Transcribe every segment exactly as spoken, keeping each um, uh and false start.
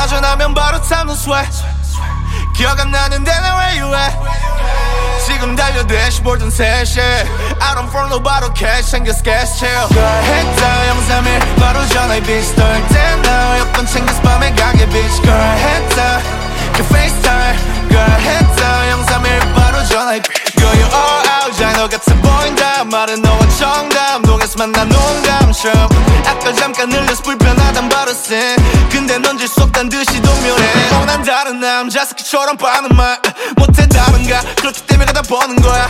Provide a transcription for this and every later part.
전화면 바로 time to sweat 기억 안 나는데 나 where you at 지금 달려 대시보드는 세 시 I don't follow 바로 cash 챙겨 sketch chill girl 했다 영삼일 바로 전화해 bitch 떨 때 나 여권 챙겨서 밤에 가게 bitch girl 했다 그 FaceTime girl 했다 영삼일 바로 전화해 girl you all out 잘 너 같아 보인다 말은 너와 정답 동에서 만난 농담처럼 아까 잠깐 흘려서 불편하단 버릇은 근데 넌 질 수 없단 듯이 동묘해 어, 난 다른 남자 스키처럼 빠는 말 못해 다른가 그렇기 때문에 다 버는 거야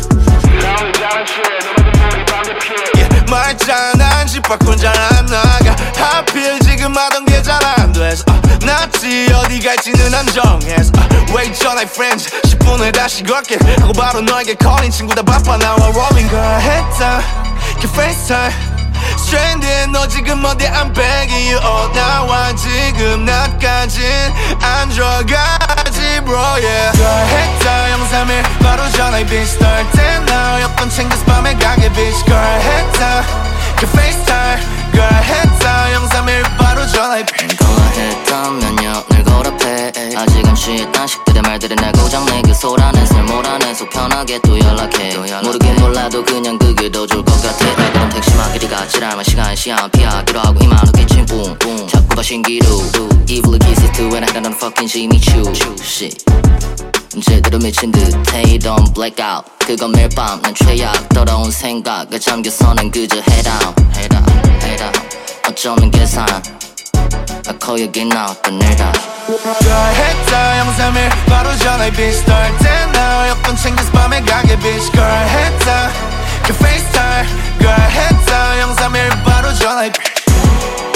yeah, 말했잖아 집 밖은 잘 안 나가 하필 지금 하던 게 잘 안 돼서 uh, 낫지 어디 갈지는 안 정해서 uh, wait 전화해 friends 십 분 후에 다시 걸게 하고 바로 너에게 calling 친구 다 바빠 나와 rolling girl 했다 그 FaceTime Stranded 너 지금 어디 I'm begging you oh 나와 지금 나까진 안 들어가지 bro yeah girl 했다 영삼일 바로 전화해 bitch 떨 때 나 여권 챙겨서 밤에 가게 bitch girl 했다 그 FaceTime girl 했다 영삼일 바로 전화해 걸어했던 몇 년을 거랍해 아직 안 취했던 식들의 말들이 날 고장내 그 소란에서 몰아내 속 편하게 또 연락해 모르긴 몰라도 그냥 그게 더 좋을 것 같아 나 그럼 택시만 길이 같이 알면 시간 시간 피하기로 하고 이만 후기침 뿡뿡 자꾸 봐 신기루 Evil kisses to when I got on fucking Jimmy Choo shit 제대로 미친 듯해 don't black out 그건 매일 밤 난 최악 더러운 생각에 잠겨서 난 그저 head down head down head down 어쩌면 계산 I call you again now 또 내일 다 girl 했다 영삼일 바로 전화해 bitch 떨 때 나 여권 챙겨서 밤에 가게 bitch girl 했다 그 FaceTime girl 했다 영삼일 바로 전화해